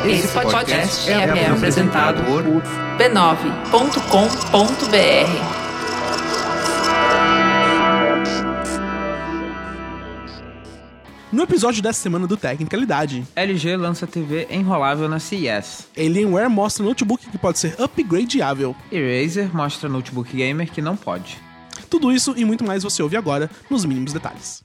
Esse podcast é apresentado por b9.com.br. No episódio dessa semana do Tecnicalidade, LG lança TV enrolável na CES. Alienware mostra notebook que pode ser upgradeável. E Razer mostra notebook gamer que não pode. Tudo isso e muito mais você ouve agora nos mínimos detalhes.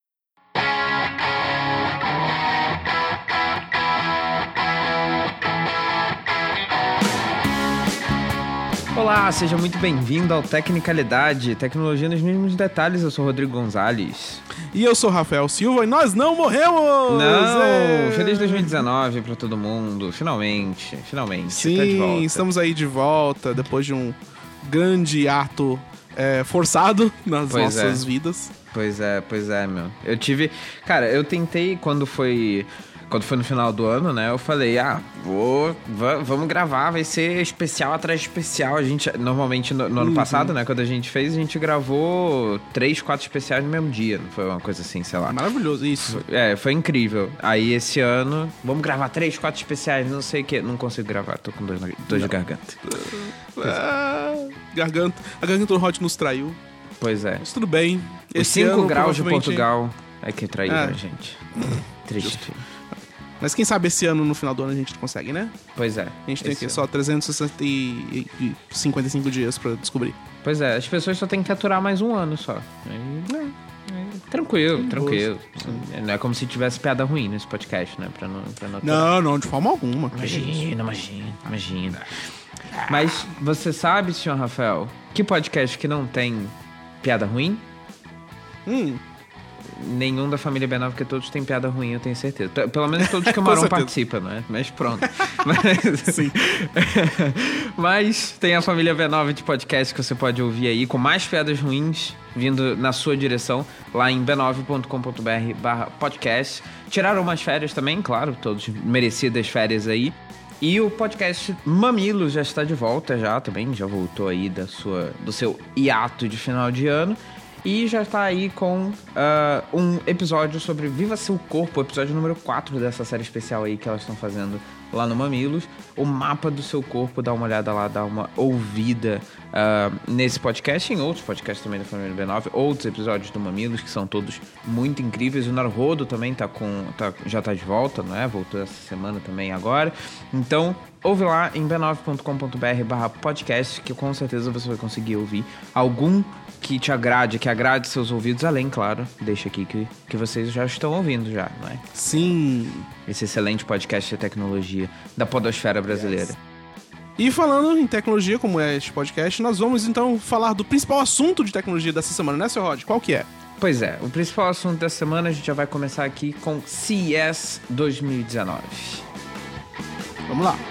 Olá, seja muito bem-vindo ao Tecnicalidade, tecnologia nos mínimos detalhes. Eu sou Rodrigo Gonzalez. E eu sou Rafael Silva e nós não morremos! Não! Feliz 2019 pra todo mundo, finalmente, Sim, tá de volta. Estamos aí de volta depois de um grande ato forçado nas nossas vidas. Pois é, meu. Eu tentei quando foi no final do ano, né, eu falei, vamos gravar, vai ser especial atrás de especial. A gente, normalmente, no ano passado, né, quando a gente fez, a gente gravou 3, 4 especiais no mesmo dia, não foi uma coisa assim, sei lá. Maravilhoso, isso. Foi incrível. Aí, esse ano, vamos gravar 3, 4 especiais, não sei o que, não consigo gravar, tô com dor de garganta. A garganta do Rod nos traiu. Pois é. Mas tudo bem. Os 5 graus de Portugal é que traiu a gente. Triste. Mas quem sabe esse ano, no final do ano, a gente consegue, né? Pois é. A gente tem aqui só 355 dias pra descobrir. Pois é, as pessoas só têm que aturar mais um ano só. Tranquilo. Não é como se tivesse piada ruim nesse podcast, né? Pra não não, de forma alguma. Imagina. Mas você sabe, senhor Rafael, que podcast que não tem piada ruim? Nenhum da família B9, porque todos têm piada ruim, eu tenho certeza. Pelo menos todos que o Marão participa, né? Mas pronto. Sim. Mas tem a família B9 de podcast que você pode ouvir aí, com mais piadas ruins vindo na sua direção, lá em b9.com.br/podcast. Tiraram umas férias também, claro, todos merecidas férias aí. E o podcast Mamilos já está de volta também, já voltou aí do seu hiato de final de ano. E já está aí com um episódio sobre Viva Seu Corpo, o episódio número 4 dessa série especial aí que elas estão fazendo lá no Mamilos. O mapa do seu corpo, dá uma olhada lá, dá uma ouvida nesse podcast, em outros podcasts também da família B9, outros episódios do Mamilos, que são todos muito incríveis. O Naruhodo também já está de volta, não é? Voltou essa semana também agora. Então, ouve lá em b9.com.br/podcast, que com certeza você vai conseguir ouvir algum que te agrade, que agrade seus ouvidos, além, claro, deixa aqui que vocês já estão ouvindo já, não é? Sim. Esse excelente podcast de tecnologia da podosfera brasileira. Yes. E falando em tecnologia, como é este podcast, nós vamos então falar do principal assunto de tecnologia dessa semana, né, seu Rod? Qual que é? Pois é, o principal assunto dessa semana a gente já vai começar aqui com CES 2019. Vamos lá.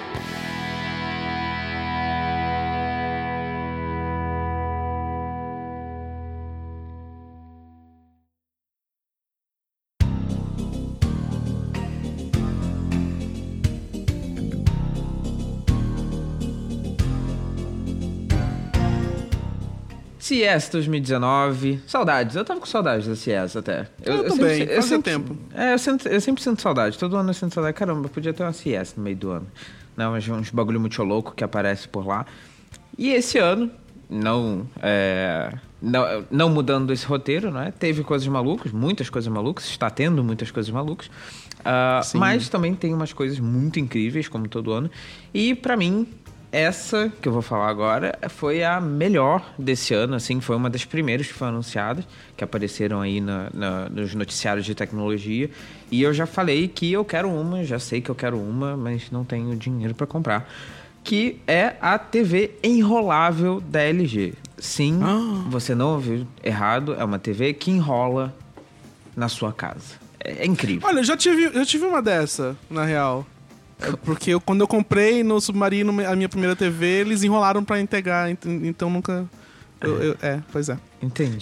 CES 2019, saudades, eu tava com saudades da CES até. Eu também, faz um tempo. Eu sempre sinto saudade, todo ano eu sinto saudade. Caramba, podia ter uma CES no meio do ano. Não, mas uns bagulho muito louco que aparece por lá. E esse ano, não mudando esse roteiro, né? Teve coisas malucas, muitas coisas malucas, está tendo muitas coisas malucas. Mas também tem umas coisas muito incríveis, como todo ano. E pra mim, essa que eu vou falar agora foi a melhor desse ano, assim, foi uma das primeiras que foram anunciadas, que apareceram aí nos noticiários de tecnologia. E eu já falei que eu quero uma, já sei que eu quero uma, mas não tenho dinheiro para comprar. Que é a TV enrolável da LG. Sim, você não ouviu errado, é uma TV que enrola na sua casa. É incrível. Olha, eu já tive uma dessa, na real. Porque quando eu comprei no Submarino a minha primeira TV, eles enrolaram pra integrar, então nunca... Pois é. Entendi.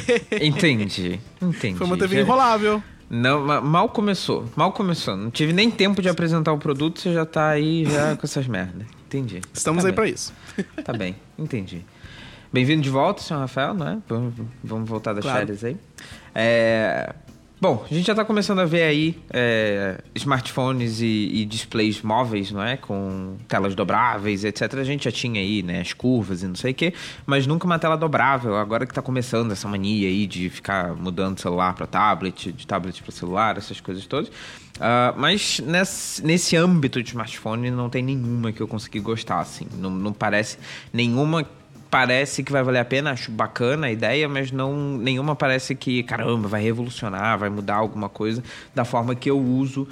Foi uma TV enrolável. Não, mal começou. Não tive nem tempo de apresentar o produto, você já tá aí já com essas merdas. Entendi. Estamos tá aí bem. Pra isso. Tá bem, entendi. Bem-vindo de volta, senhor Rafael, não é? Vamos voltar das férias aí. Bom, a gente já tá começando a ver aí smartphones e displays móveis, não é? Com telas dobráveis, etc. A gente já tinha aí, né? As curvas e não sei o quê, mas nunca uma tela dobrável. Agora que tá começando essa mania aí de ficar mudando celular para tablet, de tablet para celular, essas coisas todas. Mas nesse âmbito de smartphone não tem nenhuma que eu consegui gostar, assim. Não parece nenhuma... Parece que vai valer a pena, acho bacana a ideia, mas nenhuma parece que, caramba, vai revolucionar, vai mudar alguma coisa da forma que eu uso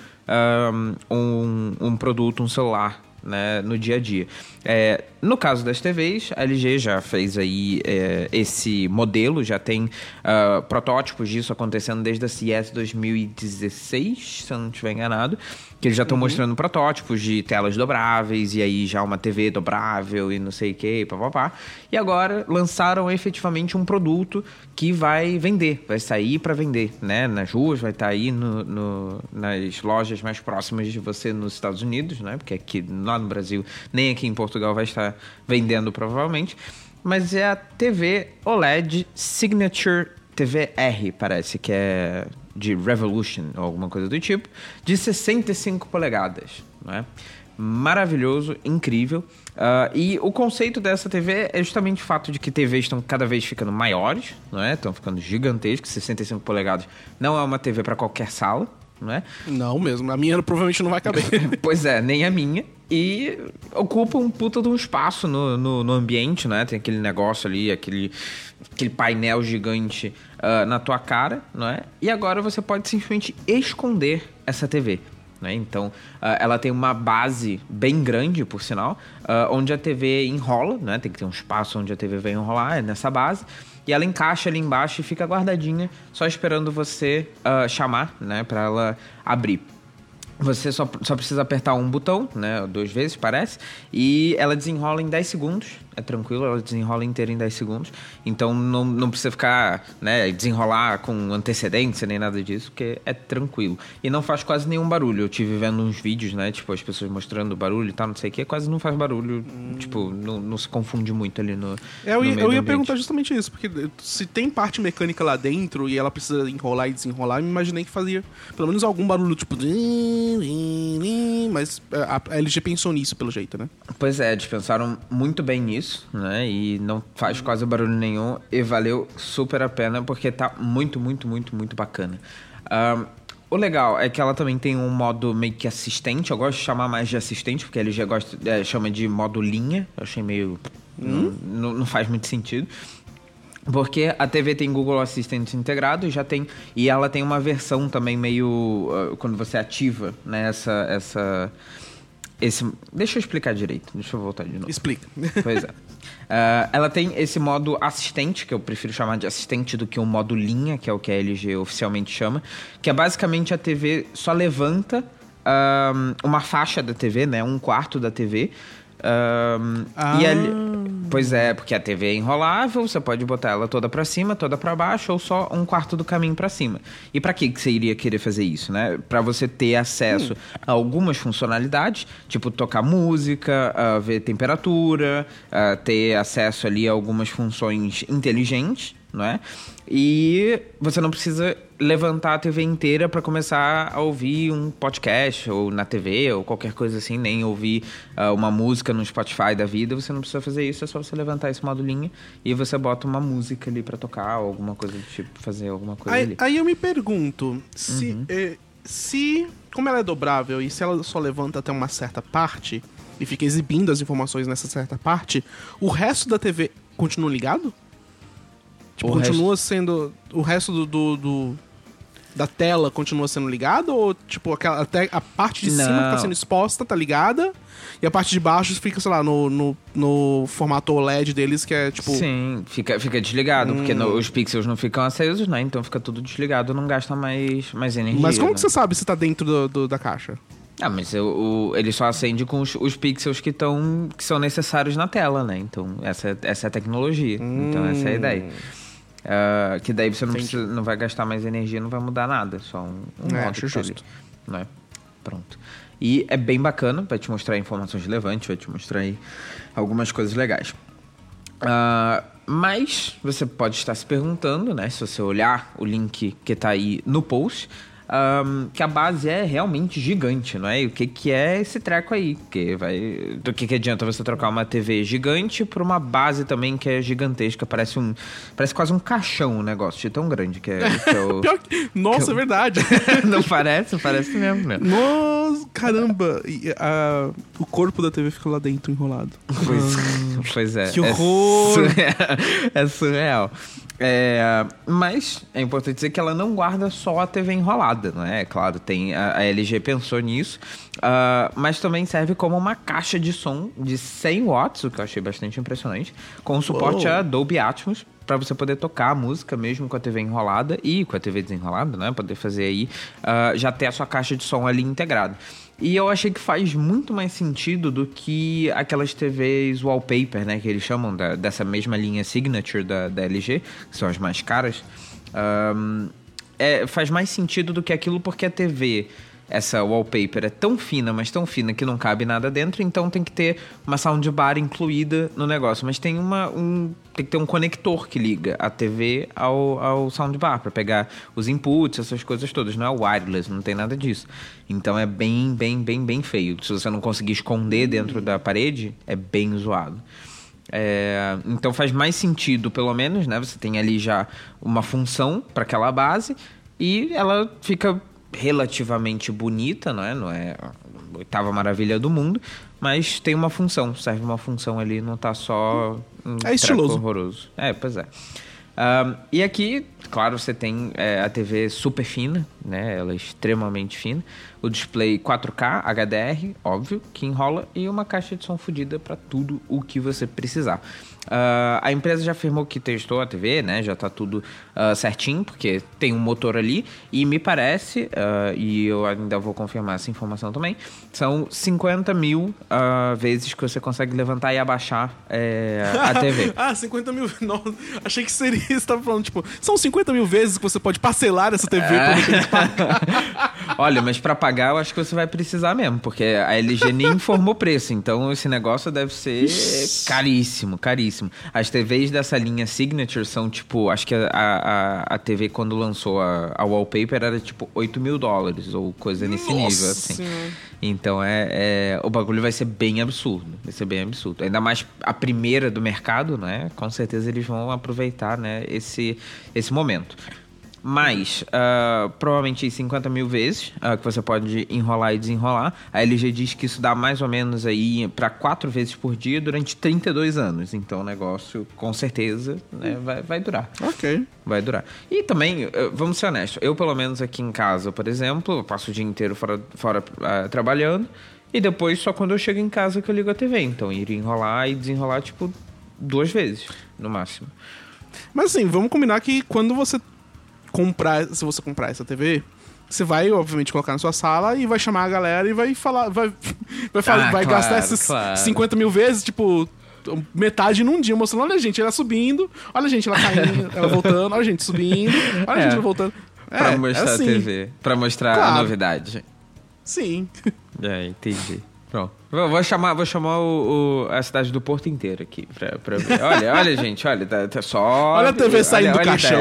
um produto, um celular, né, no dia a dia. No caso das TVs, a LG já fez aí esse modelo, já tem protótipos disso acontecendo desde a CES 2016, se eu não estiver enganado, que eles já estão mostrando protótipos de telas dobráveis e aí já uma TV dobrável e não sei o que, papapá. E agora lançaram efetivamente um produto que vai vender, vai sair para vender, né? Nas ruas, vai estar aí nas lojas mais próximas de você nos Estados Unidos, né? Porque aqui lá no Brasil, nem aqui em Portugal vai estar vendendo provavelmente. Mas é a TV OLED Signature TV R, parece que é de Revolution ou alguma coisa do tipo, de 65 polegadas, né? Maravilhoso, incrível. E o conceito dessa TV é justamente o fato de que TVs estão cada vez ficando maiores, não é? Estão ficando gigantescas. 65 polegadas não é uma TV para qualquer sala, não é? Não mesmo, a minha provavelmente não vai caber. Pois é, nem a minha. E ocupa um puta de um espaço no ambiente, né? Tem aquele negócio ali, aquele painel gigante na tua cara, não é? E agora você pode simplesmente esconder essa TV, né? Então, ela tem uma base bem grande, por sinal, onde a TV enrola, né? Tem que ter um espaço onde a TV vai enrolar, é nessa base. E ela encaixa ali embaixo e fica guardadinha, só esperando você chamar, né? Pra ela abrir. Você só precisa apertar um botão, né? 2 vezes, parece. E ela desenrola em 10 segundos. É tranquilo, ela desenrola inteira em 10 segundos. Então não precisa ficar, né? Desenrolar com antecedência nem nada disso, porque é tranquilo. E não faz quase nenhum barulho. Eu tive vendo uns vídeos, né? Tipo, as pessoas mostrando barulho e tal, não sei o que. Quase não faz barulho. Tipo, não se confunde muito ali no. Eu ia perguntar justamente isso, porque se tem parte mecânica lá dentro e ela precisa enrolar e desenrolar, eu me imaginei que fazia pelo menos algum barulho, tipo. Mas a LG pensou nisso, pelo jeito, né? Pois é, eles pensaram muito bem nisso, né? E não faz quase barulho nenhum. E valeu super a pena, porque tá muito, muito, muito, muito bacana. O legal é que ela também tem um modo meio que assistente. Eu gosto de chamar mais de assistente, porque a LG chama de modo linha. Eu achei meio... Não faz muito sentido. Porque a TV tem Google Assistant integrado e ela tem uma versão também meio... quando você ativa, né, deixa eu explicar direito. Deixa eu voltar de novo. Explica. Pois é. Ela tem esse modo assistente, que eu prefiro chamar de assistente do que o modo linha, que é o que a LG oficialmente chama, que é basicamente a TV só levanta uma faixa da TV, né, um quarto da TV. E ali, pois é, porque a TV é enrolável, você pode botar ela toda pra cima, toda pra baixo, ou só um quarto do caminho pra cima. E pra que você iria querer fazer isso, né? Pra você ter acesso a algumas funcionalidades, tipo tocar música, ver temperatura, ter acesso ali a algumas funções inteligentes, não é? E você não precisa levantar a TV inteira para começar a ouvir um podcast ou na TV ou qualquer coisa assim, nem ouvir uma música no Spotify da vida. Você não precisa fazer isso, é só você levantar esse modo linha e você bota uma música ali para tocar ou alguma coisa do tipo, fazer alguma coisa ali. Aí eu me pergunto, como ela é dobrável e se ela só levanta até uma certa parte e fica exibindo as informações nessa certa parte, o resto da TV continua ligado? Tipo, sendo... O resto da tela continua sendo ligado? Ou, tipo, até a parte de cima que tá sendo exposta tá ligada? E a parte de baixo fica, sei lá, no formato OLED deles, que é, tipo... Sim, fica desligado, porque os pixels não ficam acesos, né? Então fica tudo desligado, não gasta mais energia. Mas como né? que você sabe se tá dentro da caixa? Mas ele só acende com os pixels que são necessários na tela, né? Então, essa é a tecnologia. Então, essa é a ideia. Que daí você não vai gastar mais energia, não vai mudar nada. Só um modo acho justo. Ali, né? Pronto. E é bem bacana, vai te mostrar informações relevantes, vai te mostrar aí algumas coisas legais. Mas você pode estar se perguntando, né? Se você olhar o link que tá aí no post, que a base é realmente gigante, não é? E o que é esse treco aí? Do que adianta você trocar uma TV gigante por uma base também que é gigantesca? Parece quase um caixão o negócio, de tão grande que é o... Nossa, é verdade. Não parece? Parece mesmo, né? Nossa, caramba. O corpo da TV fica lá dentro enrolado. Pois é. Que horror! É surreal. Mas é importante dizer que ela não guarda só a TV enrolada, não é? Claro, a LG pensou nisso, mas também serve como uma caixa de som de 100 watts, o que eu achei bastante impressionante, com suporte a Dolby Atmos, para você poder tocar a música mesmo com a TV enrolada e com a TV desenrolada, né? Poder fazer aí, já ter a sua caixa de som ali integrada. E eu achei que faz muito mais sentido do que aquelas TVs wallpaper, né? Que eles chamam dessa mesma linha Signature da LG, que são as mais caras. Faz mais sentido do que aquilo porque a TV, essa wallpaper, é tão fina, mas tão fina que não cabe nada dentro, então tem que ter uma soundbar incluída no negócio. Mas tem tem que ter um conector que liga a TV ao soundbar para pegar os inputs, essas coisas todas. Não é wireless, não tem nada disso. Então é bem, bem, bem, bem feio. Se você não conseguir esconder dentro da parede, é bem zoado. Então faz mais sentido, pelo menos, né? Você tem ali já uma função para aquela base e ela fica relativamente bonita, não é a oitava maravilha do mundo, mas tem uma função, serve uma função ali, não tá só estiloso, horroroso. Pois é. E aqui, claro, você tem a TV super fina, né? Ela é extremamente fina. O display 4K, HDR, óbvio, que enrola, e uma caixa de som fodida para tudo o que você precisar. A empresa já afirmou que testou a TV, né? Já tá tudo certinho, porque tem um motor ali. E me parece, e eu ainda vou confirmar essa informação também, são 50 mil vezes que você consegue levantar e abaixar a TV. 50 mil... Nossa, achei que seria... Você tava falando, tipo, são 50 mil vezes que você pode parcelar essa TV pra não ter que pagar. Olha, mas pra pagar eu acho que você vai precisar mesmo, porque a LG nem informou preço, então esse negócio deve ser caríssimo, caríssimo. As TVs dessa linha Signature são tipo, acho que a TV quando lançou a wallpaper era tipo $8.000 ou coisa nesse nível, assim. Então o bagulho vai ser bem absurdo, Ainda mais a primeira do mercado, né? Com certeza eles vão aproveitar, né, esse momento. Mas, provavelmente 50 mil vezes que você pode enrolar e desenrolar. A LG diz que isso dá mais ou menos aí para 4 vezes por dia durante 32 anos. Então o negócio, com certeza, né, vai durar. Ok. Vai durar. E também, vamos ser honestos, eu pelo menos aqui em casa, por exemplo, eu passo o dia inteiro fora trabalhando. E depois só quando eu chego em casa que eu ligo a TV. Então iria enrolar e desenrolar tipo 2 vezes, no máximo. Mas assim, vamos combinar que quando você se você comprar essa TV, você vai, obviamente, colocar na sua sala e vai chamar a galera e vai falar, vai claro, gastar esses 50 mil vezes, tipo, metade num dia, mostrando, olha a gente, ela subindo, olha a gente, ela caindo, ela voltando, olha a gente subindo, olha a gente voltando. Pra mostrar assim. A TV, pra mostrar a novidade. Sim. Entendi. Pronto. Vou chamar a cidade do Porto inteira aqui pra ver. Olha, gente, olha, tá só... Olha a TV saindo do caixão.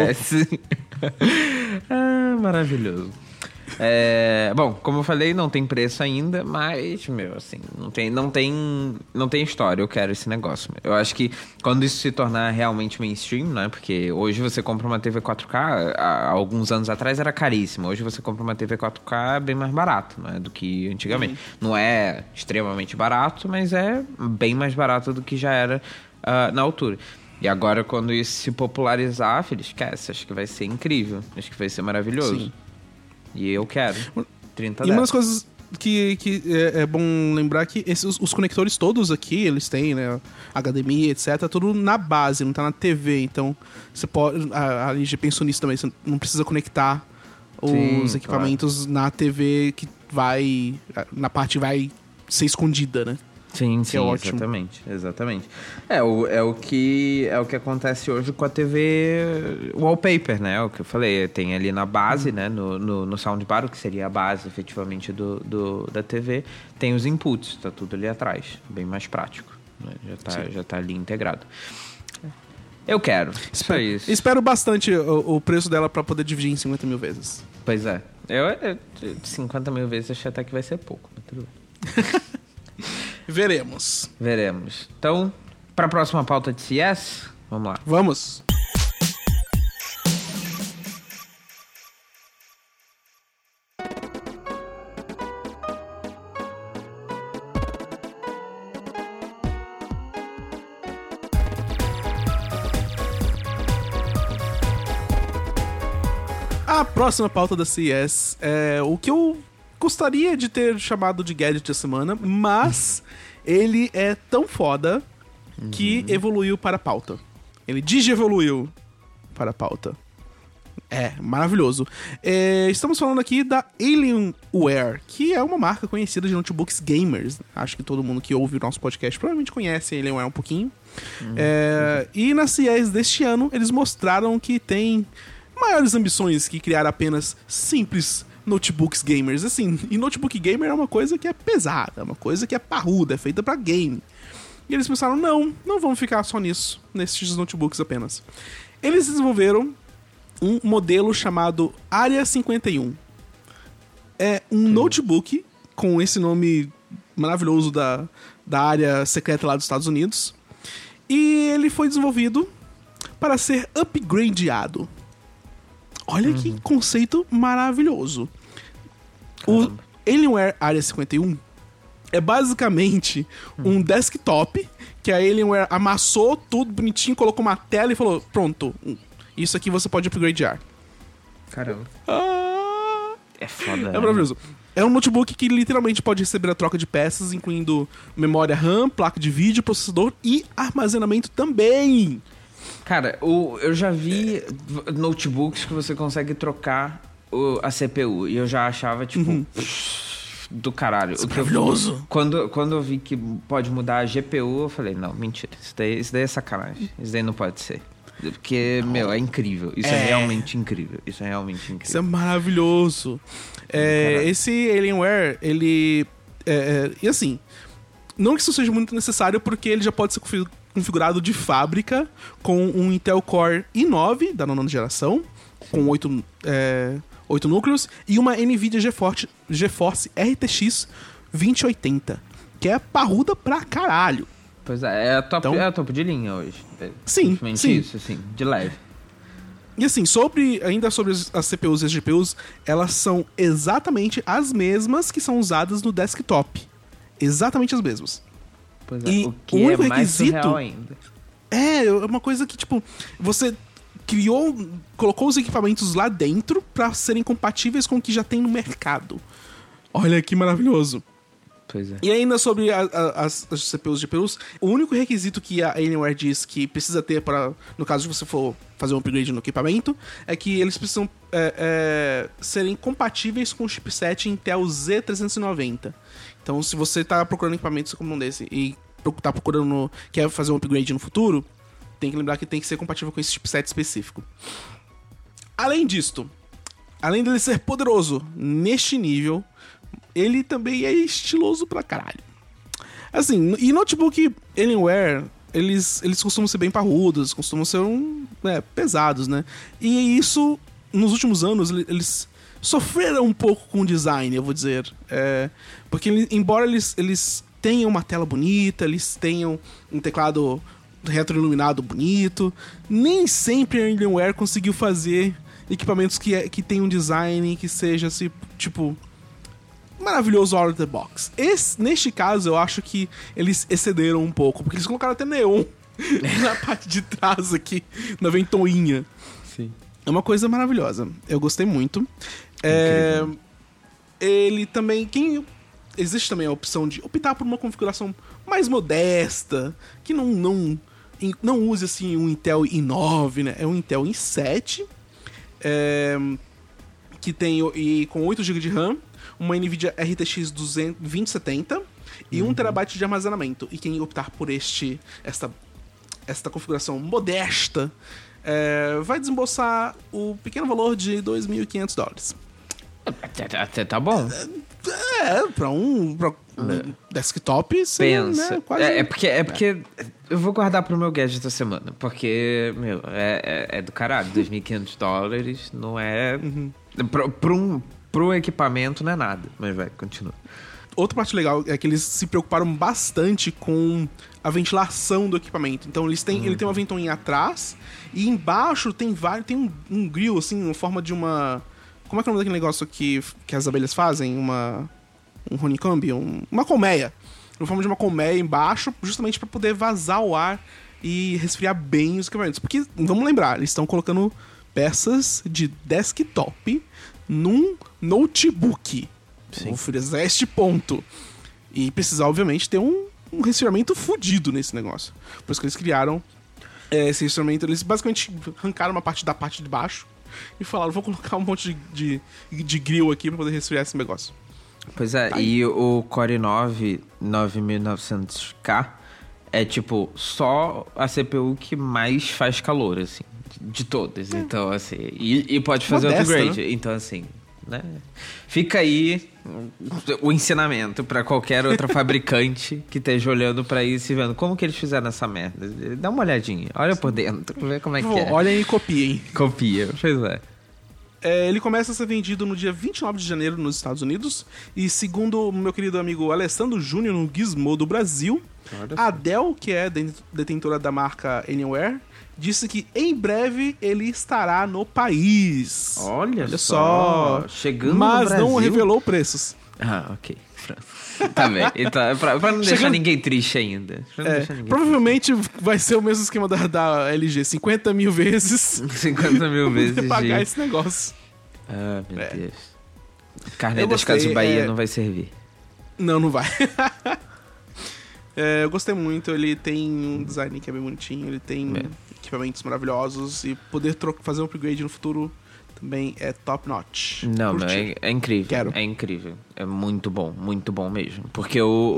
Maravilhoso. Bom, como eu falei, não tem preço ainda, mas, assim, não tem história. Eu quero esse negócio. Eu acho que quando isso se tornar realmente mainstream, né? Porque hoje você compra uma TV 4K, há alguns anos atrás era caríssima. Hoje você compra uma TV 4K bem mais barato, né? Do que antigamente. Não é extremamente barato, mas é bem mais barato do que já era na altura. E agora, quando isso se popularizar, filho, esquece. Acho que vai ser incrível. Acho que vai ser maravilhoso. Sim. E eu quero. 30 E uma das coisas que é bom lembrar que os conectores todos aqui, eles têm, né? HDMI, etc. Tudo na base, não tá na TV. Então, você pode... A LG pensou nisso também. Você não precisa conectar os equipamentos na TV que vai... Na parte vai ser escondida, né? Sim, é ótimo. Exatamente. É o que acontece hoje com a TV wallpaper, né? O que eu falei, tem ali na base, né? No soundbar, que seria a base efetivamente da TV, tem os inputs, tá tudo ali atrás, bem mais prático, né? Já tá ali integrado. Eu quero. Só isso. Espero bastante o preço dela pra poder dividir em 50 mil vezes. Pois é. Eu 50 mil vezes achei até que vai ser pouco, mas tudo bem. Veremos. Então, pra próxima pauta de CS, vamos lá. Vamos. A próxima pauta da CES é o que eu gostaria de ter chamado de gadget da semana, mas ele é tão foda que evoluiu para a pauta. Ele digievoluiu para a pauta. É, maravilhoso. Estamos falando aqui da Alienware, que é uma marca conhecida de notebooks gamers. Acho que todo mundo que ouve o nosso podcast provavelmente conhece a Alienware um pouquinho. E na CES deste ano, eles mostraram que tem maiores ambições que criar apenas simples notebooks gamers. Assim, e notebook gamer é uma coisa que é pesada, é uma coisa que é parruda, é feita pra game. E eles pensaram, não vamos ficar só nisso, nesses notebooks apenas. Eles desenvolveram um modelo chamado Area 51. É um notebook com esse nome maravilhoso da área secreta lá dos Estados Unidos. E ele foi desenvolvido para ser upgradeado. Olha que conceito maravilhoso. Caramba. O Alienware Area 51 é basicamente um desktop que a Alienware amassou tudo bonitinho, colocou uma tela e falou, pronto, isso aqui você pode upgradear. Caramba. É foda. É maravilhoso. É um notebook que literalmente pode receber a troca de peças, incluindo memória RAM, placa de vídeo, processador e armazenamento também. Cara, eu já vi notebooks que você consegue trocar a CPU. E eu já achava, tipo, do caralho. Isso é maravilhoso. Quando eu vi que pode mudar a GPU, eu falei, não, mentira. Isso daí é sacanagem. Isso daí não pode ser. Porque, é incrível. Isso é realmente incrível. Isso é maravilhoso. Esse Alienware, ele... e assim, não que isso seja muito necessário, porque ele já pode ser configurado de fábrica com um Intel Core i9 da 9ª geração, com 8 núcleos, e uma NVIDIA GeForce RTX 2080, que é parruda pra caralho. Pois é a top de linha hoje. Sim. Isso, assim, de leve. E assim, ainda sobre as CPUs e as GPUs, elas são exatamente as mesmas que são usadas no desktop. Exatamente as mesmas. Pois é, e o que é mais surreal ainda. É uma coisa que, tipo, você colocou os equipamentos lá dentro pra serem compatíveis com o que já tem no mercado. Olha que maravilhoso. Pois é. E ainda sobre as CPUs e GPUs, o único requisito que a Alienware diz que precisa ter para, no caso de você for fazer um upgrade no equipamento, é que eles precisam serem compatíveis com o chipset Intel Z390. Então, se você tá procurando equipamentos como um desse e tá quer fazer um upgrade no futuro, tem que lembrar que tem que ser compatível com esse chipset específico. Além disto, além dele ser poderoso neste nível, ele também é estiloso pra caralho. Assim, e notebook Alienware, eles costumam ser bem parrudos, costumam ser pesados, né? E isso, nos últimos anos, eles sofreram um pouco com o design, eu vou dizer. Porque embora eles tenham uma tela bonita, eles tenham um teclado retroiluminado bonito, nem sempre a Alienware conseguiu fazer equipamentos que tenham um design que seja, assim, tipo, maravilhoso out of the box. Neste caso, eu acho que eles excederam um pouco, porque eles colocaram até neon na parte de trás aqui, na ventoinha. Sim. É uma coisa maravilhosa. Eu gostei muito. Ele também... Existe também a opção de optar por uma configuração mais modesta, que não use assim um Intel i9, né? É um Intel i7, que tem com 8 GB de RAM, uma NVIDIA RTX 2070 e 1 TB de armazenamento. E quem optar por esta configuração modesta vai desembolsar o pequeno valor de $2.500. Até tá bom. Pra um desktop, pensa. Né, quase... É porque Eu vou guardar pro meu gadget da semana, porque, meu, é do caralho. $2.500 não é... Pro equipamento não é nada. Mas vai, continua. Outra parte legal é que eles se preocuparam bastante com a ventilação do equipamento. Então ele tem uma ventoinha atrás e embaixo tem um grill, assim, em forma de uma... Como é que é o nome daquele negócio que as abelhas fazem? Um honeycomb? Uma colmeia. Em forma de uma colmeia embaixo, justamente para poder vazar o ar e resfriar bem os equipamentos. Porque, vamos lembrar, eles estão colocando peças de desktop num notebook. Vou frisar este ponto. E precisa, obviamente, ter um resfriamento fudido nesse negócio. Por isso que eles criaram esse instrumento. Eles basicamente arrancaram uma parte da parte de baixo e falaram, vou colocar um monte de grill aqui pra poder resfriar esse negócio. Pois é, e o Core 9 9900K é tipo só a CPU que mais faz calor, assim, de todas. Então, assim, e pode fazer modesta, upgrade. né? Então, assim, né? Fica aí o ensinamento pra qualquer outra fabricante que esteja olhando pra isso e vendo como que eles fizeram essa merda. Dá uma olhadinha, olha por dentro, vê como é que é. Olhem e copiem. Copia, pois é. Ele começa a ser vendido no dia 29 de janeiro nos Estados Unidos. E segundo o meu querido amigo Alessandro Júnior no Gizmodo Brasil, a Dell, que é detentora da marca Alienware, disse que em breve ele estará no país. Olha só. Chegando mas no Brasil. não revelou preços. Ah, ok. Tá bem. Então, pra não deixar ninguém triste ainda. Provavelmente vai ser o mesmo esquema da LG. 50 mil vezes. 50 mil vezes pra pagar esse negócio. Ah, meu Deus. Carne das Casas Bahia não vai servir. Não vai. Eu gostei muito. Ele tem um design que é bem bonitinho. Ele tem equipamentos maravilhosos. E poder fazer um upgrade no futuro também é top notch. Não, é incrível. Quero. É incrível. É muito bom mesmo. Porque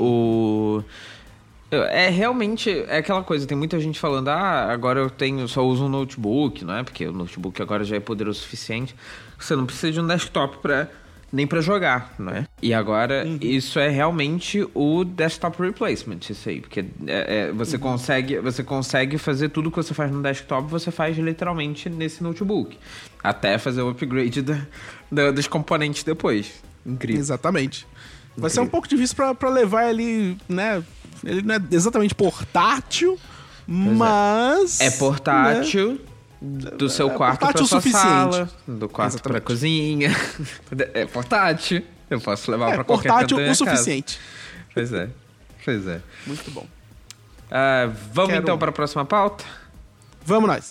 realmente é aquela coisa, tem muita gente falando, agora eu só uso um notebook, não é? Porque o notebook agora já é poderoso o suficiente. Você não precisa de um desktop nem pra jogar, não é? E agora, isso é realmente o desktop replacement, isso aí. Porque você consegue fazer tudo que você faz no desktop, você faz literalmente nesse notebook. Até fazer o upgrade dos componentes depois. Incrível. Exatamente. Vai ser um pouco difícil pra levar ele, né? Ele não é exatamente portátil, mas... É portátil... Né? Do seu quarto pra sua sala, do quarto pra cozinha. É portátil. Eu posso levar pra qualquer canto da minha casa. Portátil o suficiente. Pois é. Muito bom. Vamos então para a próxima pauta? Vamos nós.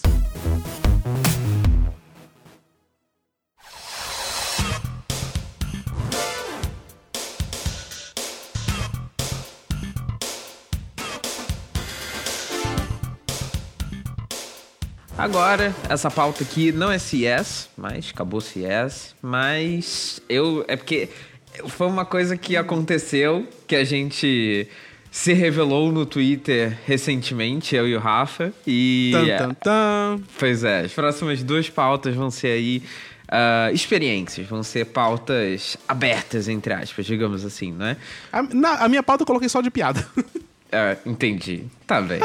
Agora, essa pauta aqui não é CES, mas acabou CES, mas é porque foi uma coisa que aconteceu, que a gente se revelou no Twitter recentemente, eu e o Rafa, e... Pois é, as próximas duas pautas vão ser aí experiências, vão ser pautas abertas, entre aspas, digamos assim, não é? A minha pauta eu coloquei só de piada. Entendi, tá bem.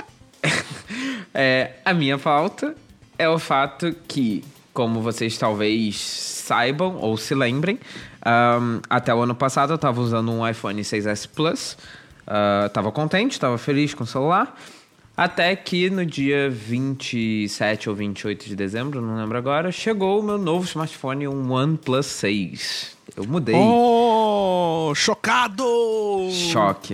A minha pauta é o fato que, como vocês talvez saibam ou se lembrem, até o ano passado eu estava usando um iPhone 6S Plus, estava contente, estava feliz com o celular, até que no dia 27 ou 28 de dezembro, não lembro agora, chegou o meu novo smartphone, um OnePlus 6. Eu mudei. Oh, chocado! Choque.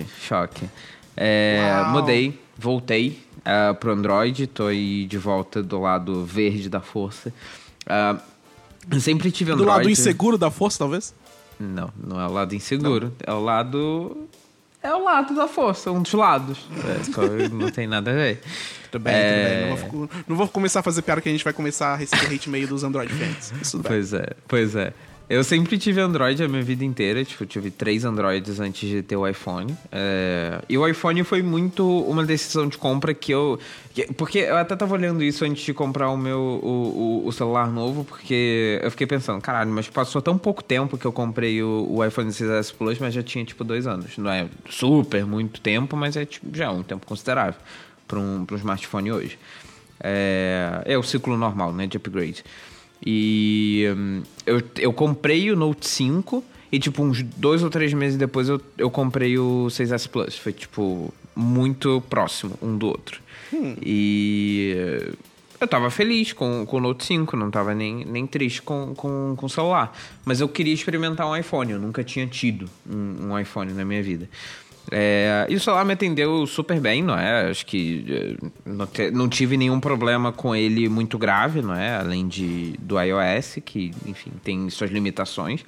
Mudei, voltei pro Android, tô aí de volta do lado verde da força. Eu sempre tive Android. Do lado inseguro da força, talvez? Não é o lado inseguro. Não. É o lado da força, um dos lados. Não tem nada a ver. Tudo bem. Não vou começar a fazer piada que a gente vai começar a receber hate meio dos Android fans. Isso tudo bem. Pois é. Eu sempre tive Android a minha vida inteira. Tipo, eu tive 3 Androids antes de ter o iPhone. E o iPhone foi muito uma decisão de compra porque eu até tava olhando isso antes de comprar o celular novo, porque eu fiquei pensando, caralho, mas passou tão pouco tempo que eu comprei o iPhone 6S Plus, mas já tinha, 2 anos. Não é super muito tempo, mas é, já um tempo considerável. para um smartphone hoje. É o ciclo normal, né, de upgrade. E eu comprei o Note 5 e, tipo, uns 2 ou 3 meses depois eu comprei o 6S Plus. Foi, tipo, muito próximo um do outro. E eu tava feliz com o Note 5, não tava nem triste com o celular. Mas eu queria experimentar um iPhone, eu nunca tinha tido um iPhone na minha vida. E o celular me atendeu super bem, não é? Acho que não tive nenhum problema com ele muito grave, não é? Além do iOS, que, enfim, tem suas limitações.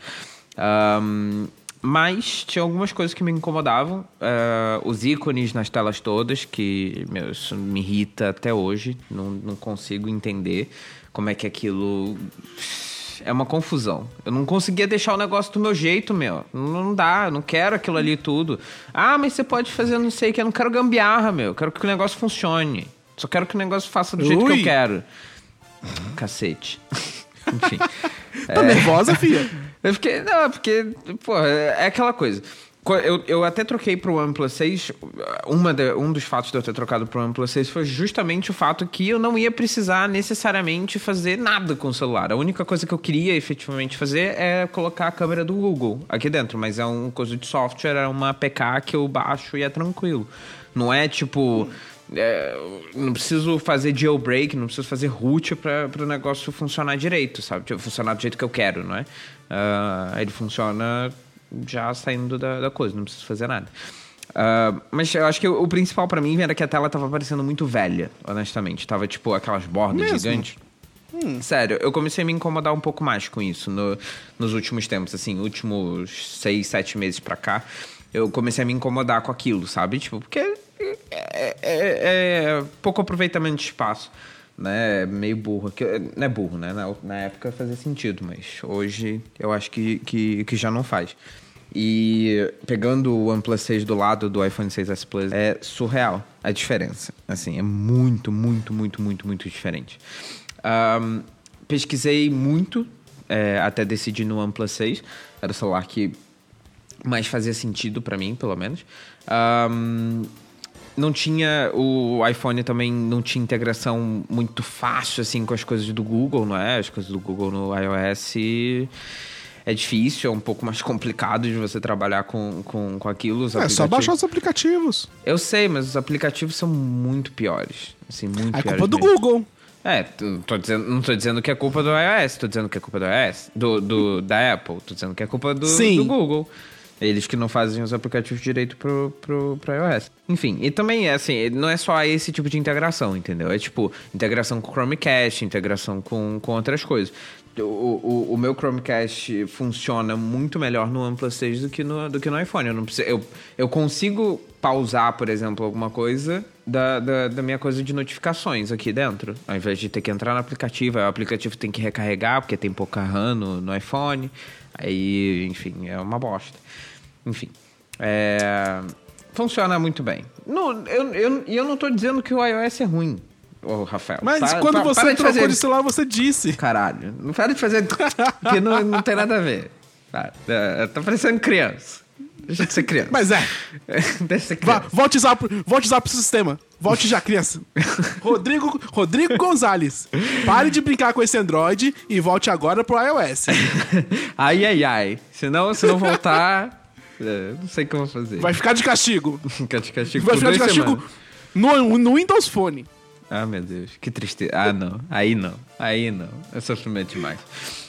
Mas tinha algumas coisas que me incomodavam. Os ícones nas telas todas, que isso me irrita até hoje. Não consigo entender como é que aquilo... É uma confusão. Eu não conseguia deixar o negócio do meu jeito, meu. Não dá, eu não quero aquilo ali tudo. Mas você pode fazer não sei o que. Eu não quero gambiarra, meu. Eu quero que o negócio funcione. Só quero que o negócio faça do jeito que eu quero. Cacete. Enfim. Tá nervosa, filha? Eu fiquei... Não, porque... Pô, é aquela coisa... Eu até troquei pro OnePlus 6. Um dos fatos de eu ter trocado pro OnePlus 6 foi justamente o fato que eu não ia precisar necessariamente fazer nada com o celular. A única coisa que eu queria efetivamente fazer é colocar a câmera do Google aqui dentro. Mas é uma coisa de software, é uma APK que eu baixo e é tranquilo. Não é tipo... não preciso fazer jailbreak, não preciso fazer root para o negócio funcionar direito, sabe? Tipo, funcionar do jeito que eu quero, não é? Ele funciona... já saindo da coisa, não preciso fazer nada. Mas eu acho que o principal pra mim era que a tela tava parecendo muito velha, honestamente. Tava tipo aquelas bordas gigantes. Sério, eu comecei a me incomodar um pouco mais com isso nos últimos tempos, assim, últimos 6, 7 meses pra cá. Eu comecei a me incomodar com aquilo, sabe? Tipo, porque é pouco aproveitamento de espaço. Né, meio burro. Não é burro, né? Na época fazia sentido, mas hoje eu acho que já não faz. E pegando o OnePlus 6 do lado do iPhone 6S Plus, é surreal a diferença. Assim, é muito, muito, muito, muito, muito diferente. Pesquisei muito até decidir no OnePlus 6. Era o celular que mais fazia sentido pra mim, pelo menos. Não tinha... O iPhone também não tinha integração muito fácil, assim, com as coisas do Google, não é? As coisas do Google no iOS é difícil, é um pouco mais complicado de você trabalhar com aquilo. Só baixar os aplicativos. Eu sei, mas os aplicativos são muito piores. Assim, muito piores. É culpa do mesmo. Google. Não tô dizendo que é culpa do iOS, tô dizendo que é culpa do iOS, da Apple. Tô dizendo que é culpa do Google. Eles que não fazem os aplicativos direito pro iOS. Enfim, e também, assim, não é só esse tipo de integração, entendeu? É tipo, integração com o Chromecast, integração com outras coisas. O meu Chromecast funciona muito melhor no OnePlus 6 do que no iPhone. Eu consigo pausar, por exemplo, alguma coisa da minha coisa de notificações aqui dentro. Ao invés de ter que entrar no aplicativo, o aplicativo tem que recarregar, porque tem pouca RAM no iPhone. Aí, enfim, é uma bosta. Enfim, funciona muito bem. Eu não tô dizendo que o iOS é ruim, Rafael. Mas quando você trocou de celular, você disse. Caralho, não para de fazer que não tem nada a ver. Tá parecendo criança. Deixa de ser criança. Mas Deixa de ser criança. Volte usar pro sistema. Volte já, criança. Rodrigo Gonzalez. Pare de brincar com esse Android e volte agora pro iOS. Ai. Se não voltar... não sei o que eu vou fazer. Vai ficar de castigo. Vai ficar de castigo no Windows Phone. Ah, meu Deus. Que tristeza. Não. Aí não. É sofrimento demais.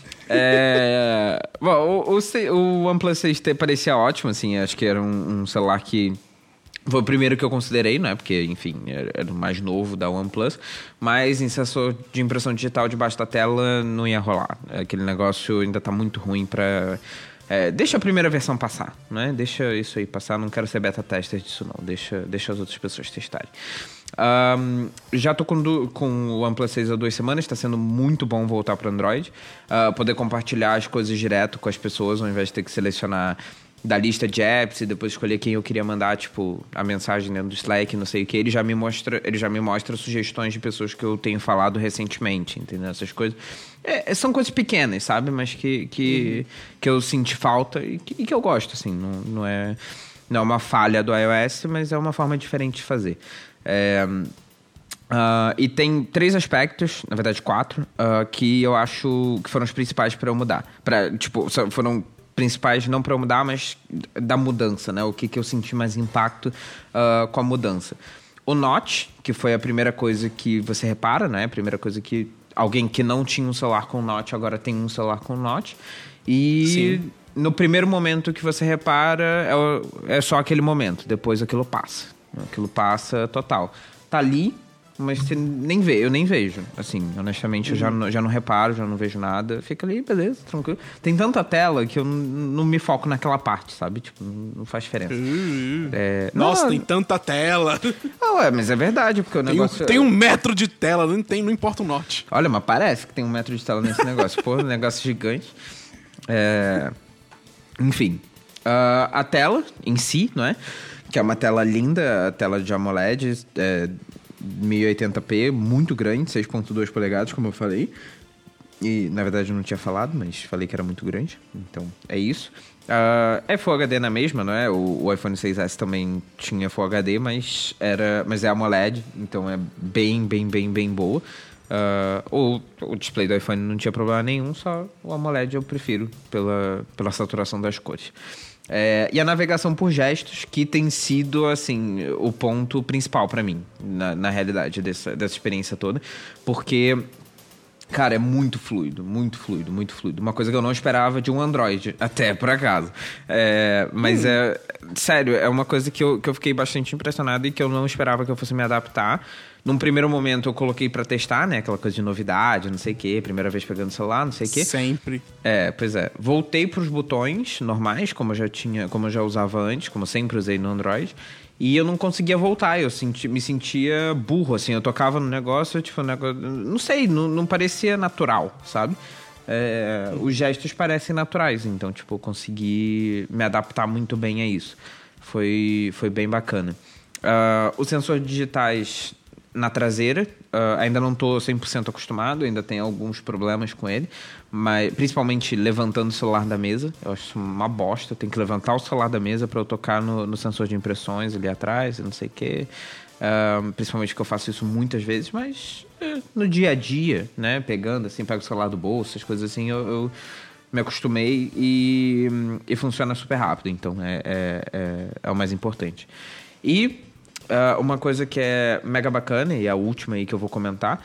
Bom, o OnePlus 6T parecia ótimo, assim. Acho que era um celular que... Foi o primeiro que eu considerei, né? Porque, enfim, era o mais novo da OnePlus. Mas em sensor de impressão digital debaixo da tela não ia rolar. Aquele negócio ainda tá muito ruim pra... deixa a primeira versão passar, né? Deixa isso aí passar. Não quero ser beta tester disso, não. Deixa as outras pessoas testarem. Já tô com o OnePlus 6 há 2 semanas. Tá sendo muito bom voltar pro Android. Poder compartilhar as coisas direto com as pessoas, ao invés de ter que selecionar da lista de apps e depois escolher quem eu queria mandar, tipo, a mensagem dentro do Slack, não sei o que. Ele já me mostra sugestões de pessoas que eu tenho falado recentemente, entendeu? Essas coisas. São coisas pequenas, sabe? Mas que eu senti falta e que eu gosto, assim. Não é uma falha do iOS, mas é uma forma diferente de fazer. E tem 3 aspectos, na verdade 4, que eu acho que foram os principais para eu mudar. Foram principais não para eu mudar, mas da mudança, né? O que eu senti mais impacto com a mudança. O Notch, que foi a primeira coisa que você repara, né? A primeira coisa que alguém que não tinha um celular com Notch agora tem um celular com Notch. E sim, no primeiro momento que você repara, é só aquele momento. Depois aquilo passa. Aquilo passa total. Tá ali, mas você nem vê. Eu nem vejo. Assim, honestamente, eu já não reparo, já não vejo nada. Fica ali, beleza, tranquilo. Tem tanta tela que eu não me foco naquela parte, sabe? Tipo, não faz diferença. Nossa, tem tanta tela. Mas é verdade, porque o negócio... Tem 1 metro de tela, não importa o Notch. Olha, mas parece que tem 1 metro de tela nesse negócio. Pô, um negócio gigante. Enfim. A tela em si, não é? Que é uma tela linda, a tela de AMOLED, 1080p, muito grande, 6.2 polegadas, como eu falei. E, na verdade, eu não tinha falado, mas falei que era muito grande. Então, é isso. É Full HD na mesma, não é? O iPhone 6S também tinha Full HD, mas é AMOLED, então é bem, bem, bem, bem boa. O display do iPhone não tinha problema nenhum, só o AMOLED eu prefiro pela saturação das cores. E a navegação por gestos, que tem sido, assim, o ponto principal pra mim, na realidade, dessa experiência toda. Porque, cara, é muito fluido, muito fluido, muito fluido. Uma coisa que eu não esperava de um Android, até por acaso. Mas sério, é uma coisa que eu fiquei bastante impressionado e que eu não esperava que eu fosse me adaptar. Num primeiro momento eu coloquei pra testar, né? Aquela coisa de novidade, não sei o quê. Primeira vez pegando o celular, não sei o quê. Sempre. Pois é. Voltei pros botões normais, como eu já usava antes, como eu sempre usei no Android. E eu não conseguia voltar, me sentia burro, assim. Eu tocava no negócio, tipo, não sei, não parecia natural, sabe? Os gestos parecem naturais, então, tipo, eu consegui me adaptar muito bem a isso. Foi bem bacana. Os sensores digitais na traseira, ainda não estou 100% acostumado, ainda tem alguns problemas com ele, mas principalmente levantando o celular da mesa, eu acho isso uma bosta. Eu tenho que levantar o celular da mesa para eu tocar no sensor de impressões ali atrás, não sei o quê. Principalmente que eu faço isso muitas vezes, mas no dia a dia, né, pegando assim, pego o celular do bolso, essas coisas assim, eu me acostumei e funciona super rápido, então é o mais importante. E uma coisa que é mega bacana, e a última aí que eu vou comentar,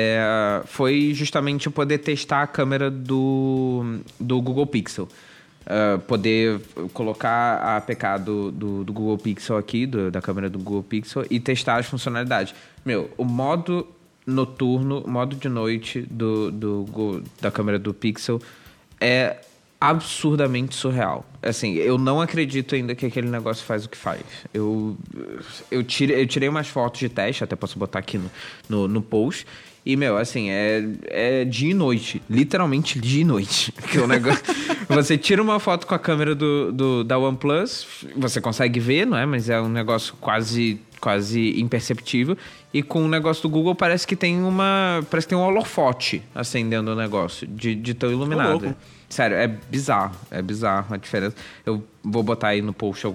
foi justamente poder testar a câmera do Google Pixel. Poder colocar a APK do Google Pixel aqui, da câmera do Google Pixel, e testar as funcionalidades. O modo noturno, modo de noite da câmera do Pixel é absurdamente surreal. Assim, eu não acredito ainda que aquele negócio faz o que faz. Eu tirei umas fotos de teste, até posso botar aqui no post. E, assim, é dia e noite. Literalmente dia e noite. Que o negócio... Você tira uma foto com a câmera da OnePlus, você consegue ver, não é? Mas é um negócio quase imperceptível. E com o negócio do Google parece que tem um holofote acendendo o negócio, de tão iluminado. Sério, é bizarro a diferença. Eu vou botar aí no post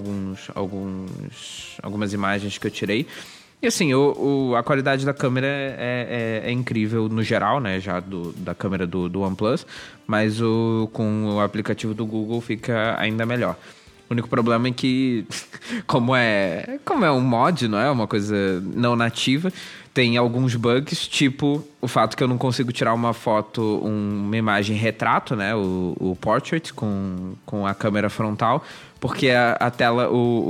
algumas imagens que eu tirei. E assim, a qualidade da câmera é incrível no geral, né? Já da câmera do OnePlus. Mas com o aplicativo do Google fica ainda melhor. O único problema é que, como é um mod, não é? Uma coisa não nativa, tem alguns bugs, tipo o fato que eu não consigo tirar uma foto, uma imagem retrato, né? O portrait com a câmera frontal, porque a tela,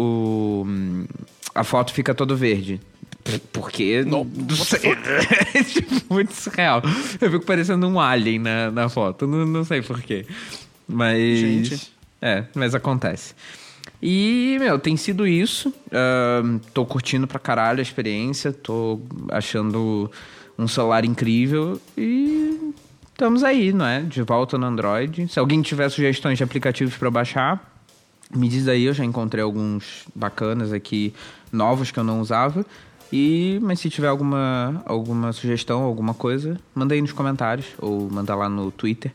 a foto fica todo verde. Porque não sei. É tipo, muito surreal. Eu fico parecendo um alien na foto. Não sei porquê. Mas. Gente. Mas acontece. E, tem sido isso. Tô curtindo pra caralho a experiência. Tô achando um celular incrível. E estamos aí, não é? De volta no Android. Se alguém tiver sugestões de aplicativos pra baixar, me diz aí. Eu já encontrei alguns bacanas aqui, novos que eu não usava. Mas se tiver alguma sugestão, alguma coisa, manda aí nos comentários ou manda lá no Twitter,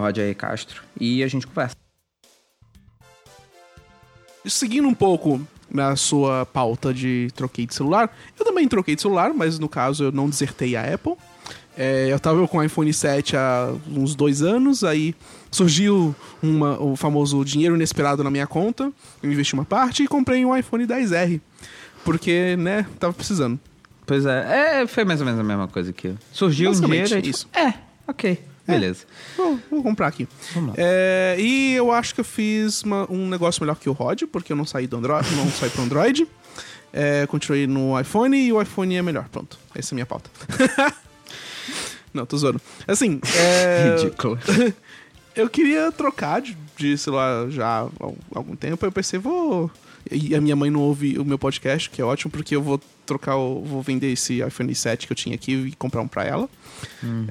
@RogerCastro, e a gente conversa. Seguindo um pouco na sua pauta de troquei de celular. Eu também troquei de celular, mas no caso eu não desertei a Apple. Eu tava com o iPhone 7 há uns 2 anos, aí surgiu o famoso dinheiro inesperado na minha conta, eu investi uma parte e comprei um iPhone XR, porque, né, tava precisando. Pois foi mais ou menos a mesma coisa que surgiu um dinheiro. Isso. Ok, beleza. Vou comprar aqui. Vamos lá. E eu acho que eu fiz um negócio melhor que o Rod, porque eu não saí do Android, não saí pro Android. Continuei no iPhone e o iPhone é melhor. Pronto, essa é a minha pauta. Não, tô zoando. Assim, Ridículo. Eu queria trocar de celular já há algum tempo. Eu pensei, E a minha mãe não ouve o meu podcast, que é ótimo, porque eu vou vou vender esse iPhone 7 que eu tinha aqui e comprar um pra ela. Uhum.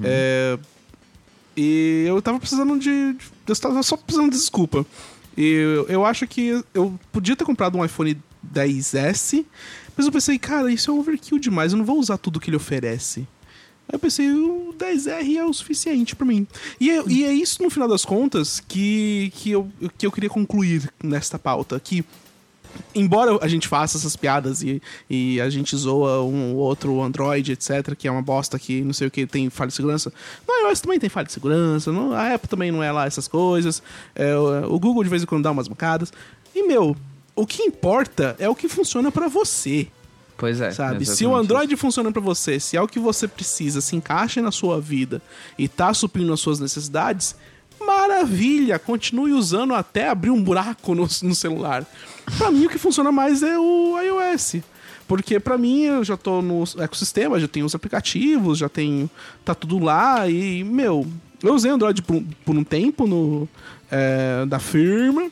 E eu tava precisando eu tava só precisando de desculpa. E eu acho que eu podia ter comprado um iPhone XS, mas eu pensei, cara, isso é overkill demais, eu não vou usar tudo que ele oferece. Aí eu pensei, o 10R é o suficiente pra mim. E é isso, no final das contas, que eu queria concluir nesta pauta. Que, embora a gente faça essas piadas e a gente zoa um ou outro Android, etc., que é uma bosta que não sei o que tem falha de segurança, no iOS também tem falha de segurança, a Apple também não é lá essas coisas, o Google de vez em quando dá umas mancadas. E, o que importa é o que funciona pra você. Pois é. Sabe? Se o Android funciona pra você, se é o que você precisa, se encaixa na sua vida e tá suprindo as suas necessidades, maravilha! Continue usando até abrir um buraco no celular. Pra mim, o que funciona mais é o iOS. Porque pra mim, eu já tô no ecossistema, já tenho os aplicativos, já tenho... Tá tudo lá e, eu usei Android por um tempo da firma.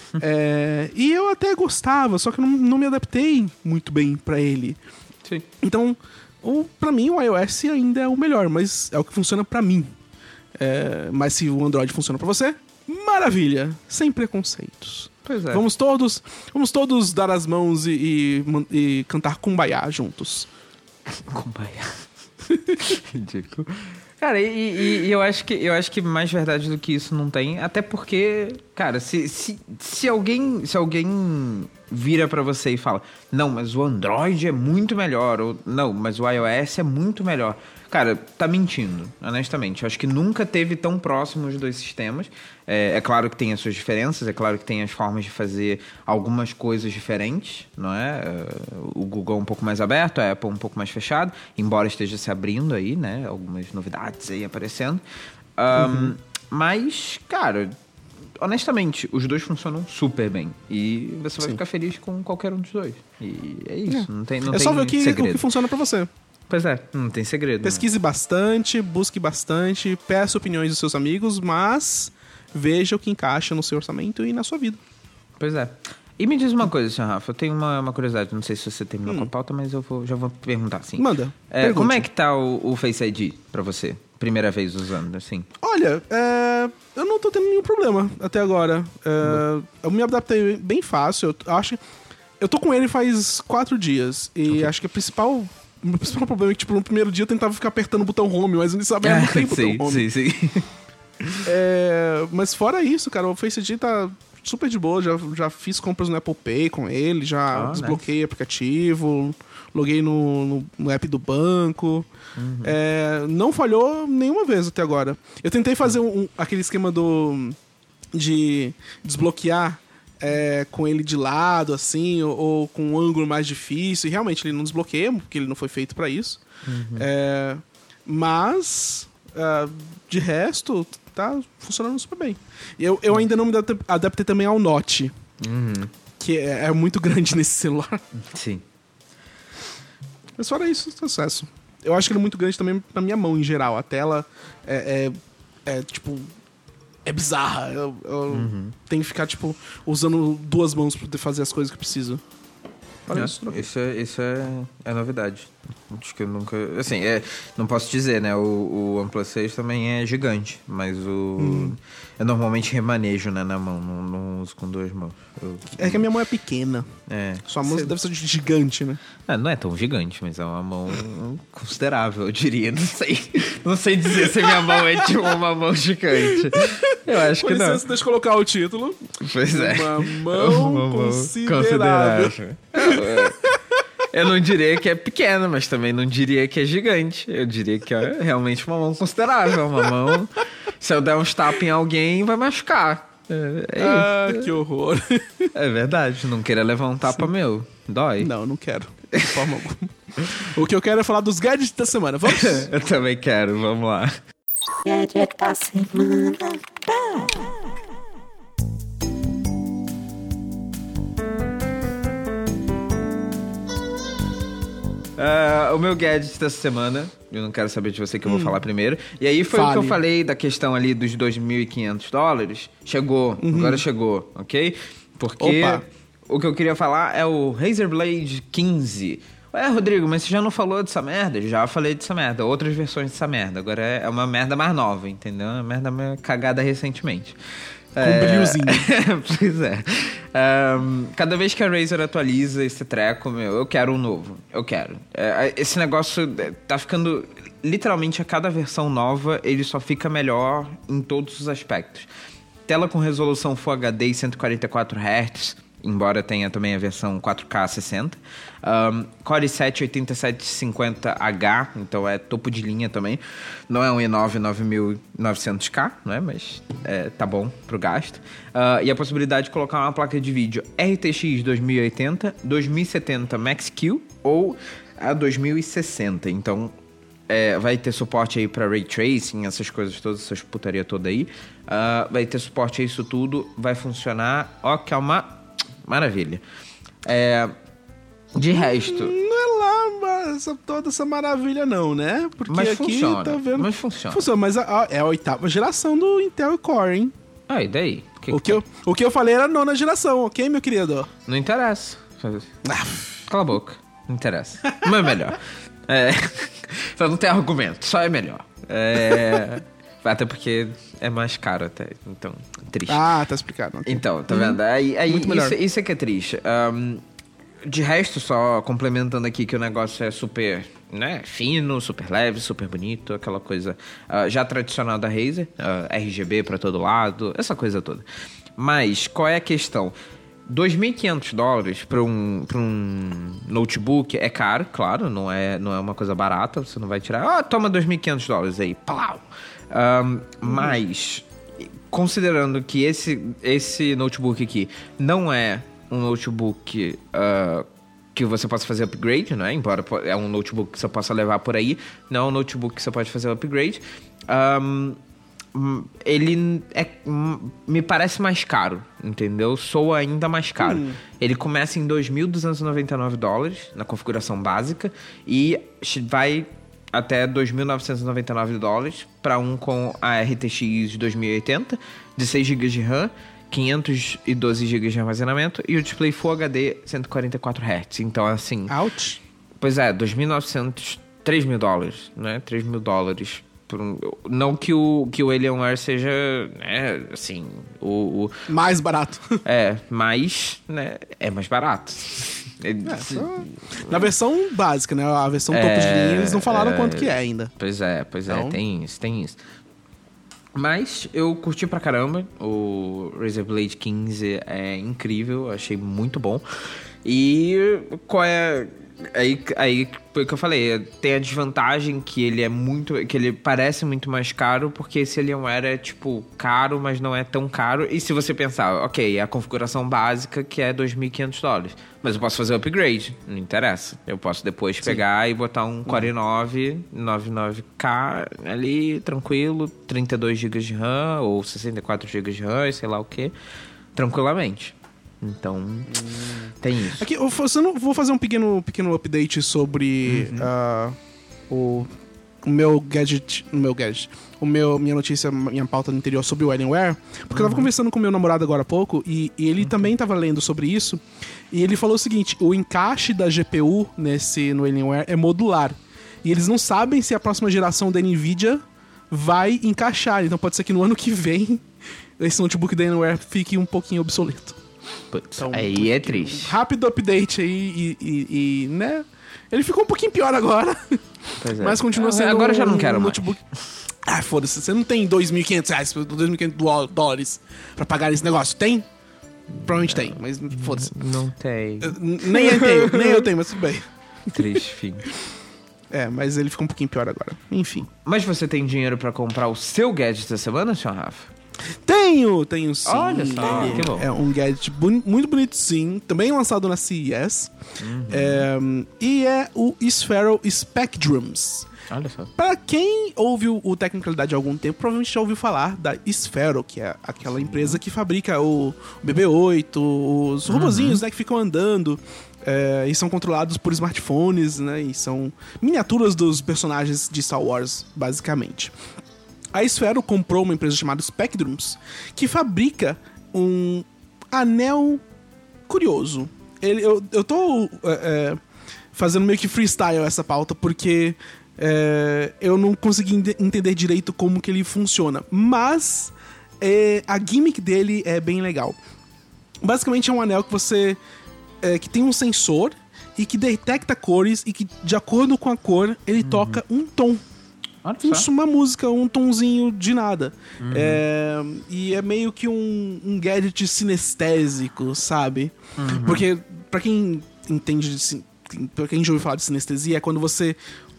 E eu até gostava, só que eu não me adaptei muito bem pra ele. Sim. Então, pra mim, o iOS ainda é o melhor, mas é o que funciona pra mim. Mas se o Android funciona pra você, maravilha! Sem preconceitos. Pois é. Vamos todos dar as mãos e cantar Kumbaya juntos. Kumbaya. Ridículo. Cara, e eu acho que mais verdade do que isso não tem, até porque, cara, se alguém vira pra você e fala, não, mas o Android é muito melhor, ou não, mas o iOS é muito melhor, cara, tá mentindo, honestamente. Eu acho que nunca teve tão próximo os dois sistemas. É claro que tem as suas diferenças, é claro que tem as formas de fazer algumas coisas diferentes, não é? O Google é um pouco mais aberto, a Apple um pouco mais fechado, embora esteja se abrindo aí, né? Algumas novidades aí aparecendo. Mas, cara, honestamente, os dois funcionam super bem. E você vai ficar feliz com qualquer um dos dois. E é isso, não tem segredo. É só ver o que funciona pra você. Pois é, não tem segredo. Pesquise bastante, busque bastante, peça opiniões dos seus amigos, mas veja o que encaixa no seu orçamento e na sua vida. Pois é. E me diz uma coisa, senhor Rafa, eu tenho uma curiosidade, não sei se você terminou com a pauta, mas eu já vou perguntar assim. Manda. Como é que tá o Face ID pra você? Primeira vez usando, assim. Olha, eu não tô tendo nenhum problema até agora. Eu me adaptei bem fácil. Eu tô com ele faz 4 dias. E acho que o principal problema é que, tipo, no primeiro dia eu tentava ficar apertando o botão home, mas eu não sabia não tem botão home. Sim. Mas fora isso, cara, o Face ID tá super de boa. Já fiz compras no Apple Pay com ele, já desbloqueei aplicativo, loguei no app do banco. Não falhou nenhuma vez até agora. Eu tentei fazer aquele esquema de desbloquear com ele de lado, assim, ou com um ângulo mais difícil, e realmente ele não desbloqueia, porque ele não foi feito pra isso. Mas, de resto, tá funcionando super bem. Eu ainda não me adaptei também ao Note, que é muito grande nesse celular. Sim. Mas fora isso, sucesso. Eu acho que ele é muito grande também na minha mão, em geral. A tela tipo... É bizarra. Eu tenho que ficar, tipo, usando 2 mãos pra poder fazer as coisas que eu preciso. Isso é novidade. Acho que eu nunca... Assim, não posso dizer, né? O OnePlus 6 também é gigante, mas eu normalmente remanejo, né, na mão. Não uso com 2 mãos. É que a minha mão é pequena. Sua mão deve ser gigante, né? Não é tão gigante, mas é uma mão considerável, eu diria. Não sei dizer se a minha mão é tipo uma mão gigante. Eu acho que não. Com licença, deixa eu colocar o título. Pois é. Uma mão considerável. Eu não diria que é pequena, mas também não diria que é gigante. Eu diria que é realmente uma mão considerável. Uma mão... Se eu der uns tapas em alguém, vai machucar. Que horror. É verdade. Não queria levar um tapa meu. Dói. Não quero. De forma alguma. O que eu quero é falar dos gadgets da semana. Vamos? Eu também quero. Vamos lá. Gadget da semana. O meu gadget dessa semana, eu não quero saber de você que eu vou falar primeiro. E aí foi o que eu falei da questão ali dos $2.500. Chegou, agora chegou, ok? Porque o que eu queria falar é o Razer Blade 15. Rodrigo, mas você já não falou dessa merda? Já falei dessa merda, outras versões dessa merda. Agora é uma merda mais nova, entendeu? Uma merda cagada recentemente. Com brilhozinho. Pois é. Cada vez que a Razer atualiza esse treco, eu quero um novo. Eu quero. Esse negócio tá ficando... Literalmente, a cada versão nova, ele só fica melhor em todos os aspectos. Tela com resolução Full HD e 144 Hz, embora tenha também a versão 4K 60. Core i7 8750H, então é topo de linha também. Não é um i9 9900K, não é? Mas tá bom pro gasto. E a possibilidade de colocar uma placa de vídeo RTX 2080, 2070 Max-Q ou a 2060. Então vai ter suporte aí pra Ray Tracing, essas coisas todas, essas putaria toda aí. Vai ter suporte a isso tudo, vai funcionar, que é uma maravilha. De resto... Não é lá toda essa maravilha não, né? Porque mas aqui funciona, tá vendo... Mas funciona. Mas é a 8ª geração do Intel Core, hein? E daí? O que eu falei era a 9ª geração, ok, meu querido? Não interessa. Cala a boca. Não interessa. Mas é melhor. Só não tem argumento, só é melhor. Até porque é mais caro até, então, triste. Tá explicado. Okay. Então, tá vendo? Muito melhor. Isso é que é triste. De resto, só complementando aqui que o negócio é super, né, fino, super leve, super bonito, aquela coisa já tradicional da Razer, RGB pra todo lado, essa coisa toda. Mas, qual é a questão? $2.500 para um notebook é caro, claro, não é uma coisa barata, você não vai tirar, toma $2.500 aí, plau. Mas, considerando que esse notebook aqui não é um notebook que você possa fazer upgrade, né? Embora é um notebook que você possa levar por aí, não é um notebook que você pode fazer upgrade. Ele me parece mais caro, entendeu? Soa ainda mais caro. Ele começa em $2.299 na configuração básica e vai até $2.999 para um com a RTX 2080 de 6 GB de RAM, 512 GB de armazenamento e o display Full HD 144 Hz. Então, assim... Ouch! Pois é, $2.900, $3.000, né? $3.000 por um... Não que o Alienware seja, né, assim, o... Mais barato. Mas, né, é mais barato. Na versão básica, né? A versão topo de linha, eles não falaram quanto que é ainda. Pois é, então... tem isso. Mas eu curti pra caramba. O Razer Blade 15 é incrível, achei muito bom. E qual é... Aí foi o que eu falei, tem a desvantagem que ele parece muito mais caro, porque esse Alienware é tipo caro, mas não é tão caro. E se você pensar, ok, é a configuração básica que é $2.500, mas eu posso fazer o upgrade, não interessa. Eu posso depois pegar e botar um Core i9 99K ali, tranquilo, 32 GB de RAM ou 64 GB de RAM, sei lá o que, tranquilamente. Então, tem isso. Aqui, vou fazer um pequeno update sobre o meu gadget. Minha notícia, minha pauta no interior sobre o Alienware. Porque eu tava conversando com meu namorado agora há pouco e ele também tava lendo sobre isso. E ele falou o seguinte: o encaixe da GPU no Alienware é modular. E eles não sabem se a próxima geração da NVIDIA vai encaixar. Então pode ser que no ano que vem esse notebook da Alienware fique um pouquinho obsoleto. Putz, Então, aí é triste. Rápido update aí e, né? Ele ficou um pouquinho pior agora. Pois é. Mas continua sendo Agora eu já não quero mais. notebook. Ah, foda-se. Você não tem R$2.500, $2.500 pra pagar esse negócio. Tem? Provavelmente tem, mas foda-se. Não tem. Nem eu tenho, mas tudo bem. Triste, fim. Mas ele ficou um pouquinho pior agora. Enfim. Mas você tem dinheiro pra comprar o seu gadget da semana, senhor Rafa? Tenho sim. Olha só, que bom. É um gadget muito bonito, sim. Também lançado na CES. E é o Sphero Spectrums. Olha só. Pra quem ouve o Tecnicalidade há algum tempo, provavelmente já ouviu falar da Sphero, que é aquela empresa que fabrica o BB-8, os robozinhos, né, que ficam andando e são controlados por smartphones, né, e são miniaturas dos personagens de Star Wars, basicamente. A Sphero comprou uma empresa chamada Spectrums, que fabrica um anel curioso. Eu tô fazendo meio que freestyle essa pauta, porque eu não consegui entender direito como que ele funciona. Mas a gimmick dele é bem legal. Basicamente é um anel que você... que tem um sensor e que detecta cores e que, de acordo com a cor, ele toca um tom. Uma música, um tomzinho de nada. E é meio que um gadget sinestésico, sabe? Porque, pra quem entende, pra quem já ouviu falar de sinestesia, é quando você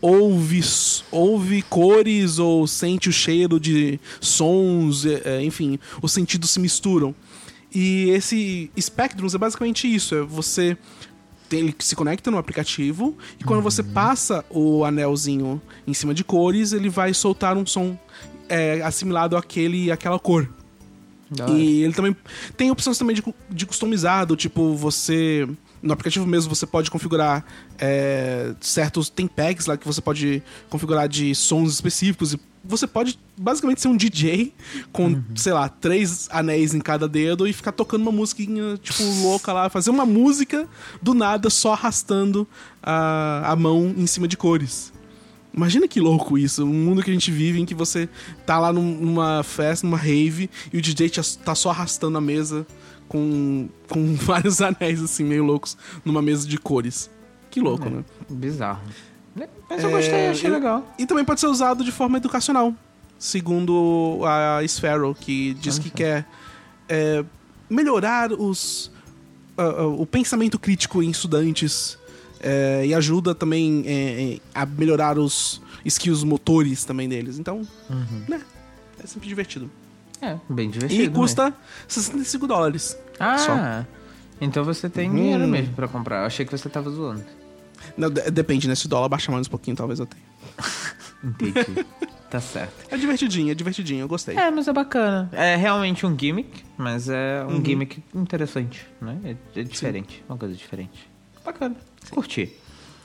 ouve cores ou sente o cheiro de sons, enfim, os sentidos se misturam. E esse Spectrums é basicamente isso, ele se conecta no aplicativo e quando você passa o anelzinho em cima de cores, ele vai soltar um som assimilado àquela cor. E ele também tem opções também de customizado, tipo, você... No aplicativo mesmo você pode configurar certos... Tem packs lá que você pode configurar de sons específicos e você pode basicamente ser um DJ com, sei lá, 3 anéis em cada dedo e ficar tocando uma musiquinha, tipo, louca lá. Fazer uma música do nada só arrastando a mão em cima de cores. Imagina que louco isso, um mundo que a gente vive em que você tá lá numa festa, numa rave e o DJ tá só arrastando a mesa com vários anéis assim, meio loucos, numa mesa de cores. Que louco, né? Bizarro. Mas eu gostei, achei legal. E também pode ser usado de forma educacional, segundo a Sphero, que diz que quer melhorar o pensamento crítico em estudantes e ajuda também a melhorar os skills motores também deles. Então, né? É sempre divertido. Bem divertido. E custa $65. Só. Então você tem dinheiro mesmo pra comprar. Eu achei que você tava zoando. Não, depende, né? Se o dólar baixar mais um pouquinho, talvez eu tenha. Entendi. Tá certo. É divertidinho, eu gostei. Mas é bacana. É realmente um gimmick, mas é um gimmick interessante, né? É diferente, uma coisa diferente. Bacana. Curti.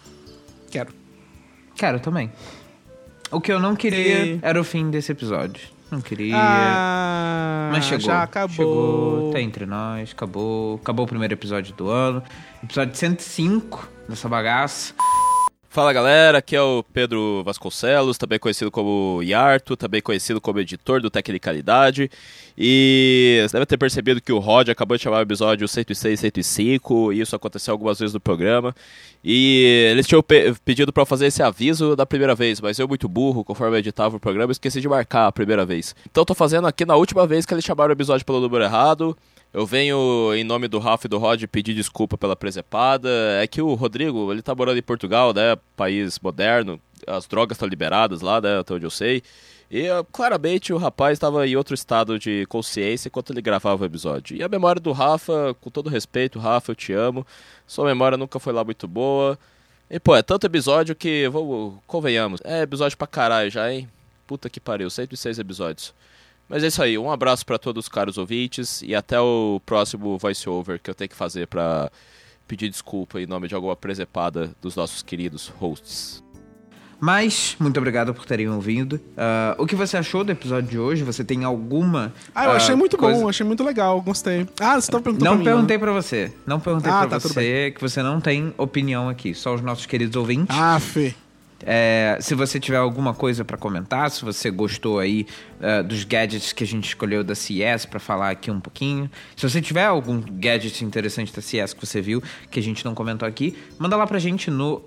Quero também. O que eu não queria era o fim desse episódio. Não queria. Mas chegou. Já acabou. Chegou, tá entre nós, acabou. Acabou o primeiro episódio do ano. Episódio 105 dessa bagaça. Fala galera, aqui é o Pedro Vasconcelos, também conhecido como Yarto, também conhecido como editor do Tecnicalidade. E você deve ter percebido que o Rod acabou de chamar o episódio 106 e 105, e isso aconteceu algumas vezes no programa. E eles tinham pedido pra eu fazer esse aviso da primeira vez, mas eu, muito burro, conforme eu editava o programa, esqueci de marcar a primeira vez. Então tô fazendo aqui na última vez que eles chamaram o episódio pelo número errado. Eu venho, em nome do Rafa e do Rod, pedir desculpa pela presepada. É que o Rodrigo, ele tá morando em Portugal, né? País moderno. As drogas estão liberadas lá, né? Até onde eu sei. E, claramente, o rapaz estava em outro estado de consciência enquanto ele gravava o episódio. E a memória do Rafa, com todo respeito, Rafa, eu te amo. Sua memória nunca foi lá muito boa. E, pô, é tanto episódio que, convenhamos, é episódio pra caralho já, hein? Puta que pariu, 106 episódios. Mas é isso aí, um abraço pra todos os caros ouvintes e até o próximo voice-over que eu tenho que fazer pra pedir desculpa em nome de alguma presepada dos nossos queridos hosts. Mas, muito obrigado por terem ouvido. O que você achou do episódio de hoje? Você tem alguma... eu achei muito bom, achei muito legal, gostei. Você tava perguntando Não perguntei pra você. Não perguntei pra tá, você, que você não tem opinião aqui. Só os nossos queridos ouvintes. Fê. Se você tiver alguma coisa para comentar, se você gostou aí dos gadgets que a gente escolheu da CES para falar aqui um pouquinho. Se você tiver algum gadget interessante da CES que você viu, que a gente não comentou aqui, manda lá pra gente no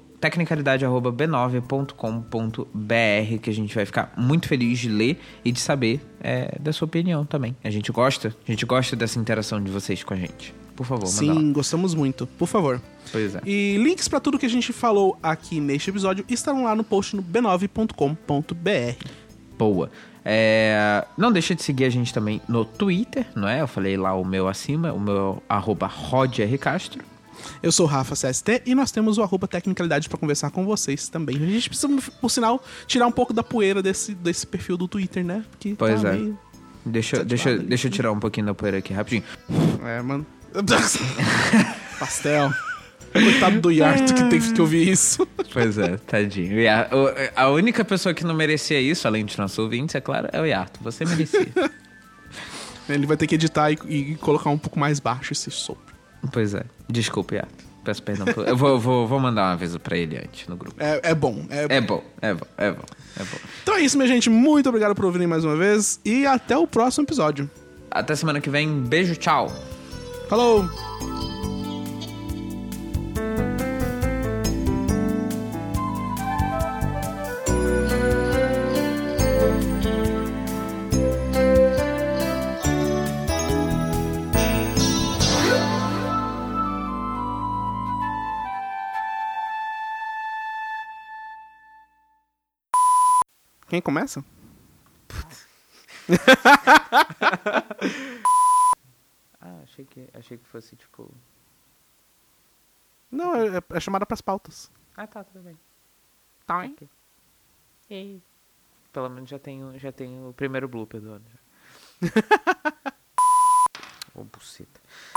tecnicalidade@b9.com.br, que a gente vai ficar muito feliz de ler e de saber da sua opinião também. A gente gosta dessa interação de vocês com a gente. Por favor, manda lá. Sim, gostamos muito. Por favor. Pois é. E links pra tudo que a gente falou aqui neste episódio estarão lá no post no b9.com.br. Boa. Não deixa de seguir a gente também no Twitter, não é? Eu falei lá o meu acima, o meu @rodrcastro. Eu sou o Rafa CST e nós temos o @tecnicalidade pra conversar com vocês também. A gente precisa, por sinal, tirar um pouco da poeira desse perfil do Twitter, né? Porque pois tá é. meio... Deixa eu tirar um pouquinho da poeira aqui rapidinho. Mano. Pastel. Coitado do Yarto que teve que ouvir isso. Pois é, tadinho. A única pessoa que não merecia isso, além de nossos ouvintes, é claro, é o Yarto. Você merecia. Ele vai ter que editar e colocar um pouco mais baixo esse sopro. Pois é. Desculpa, Yarto. Peço perdão. Eu vou mandar um aviso pra ele antes no grupo. É bom. É bom. Então é isso, minha gente. Muito obrigado por ouvirem mais uma vez. E até o próximo episódio. Até semana que vem. Beijo, tchau. Falou! Quem começa? Achei que fosse tipo. Não, é chamada pras pautas. Ah, tá, tudo bem. Tá, hein? Okay. E pelo menos já tenho o primeiro blooper do ano. Ô, buceta.